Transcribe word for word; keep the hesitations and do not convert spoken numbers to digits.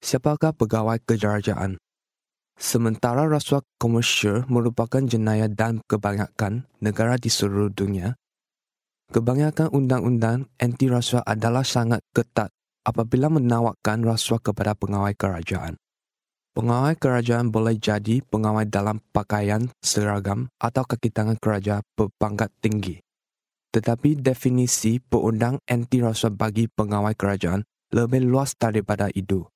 Siapakah pegawai kerajaan? Sementara rasuah komersial merupakan jenayah dan kebanyakan negara di seluruh dunia, kebanyakan undang-undang anti rasuah adalah sangat ketat apabila menawarkan rasuah kepada pegawai kerajaan. Pegawai kerajaan boleh jadi pegawai dalam pakaian seragam atau kaki tangan kerajaan berpangkat tinggi. Tetapi definisi perundang anti rasuah bagi pegawai kerajaan lebih luas daripada itu.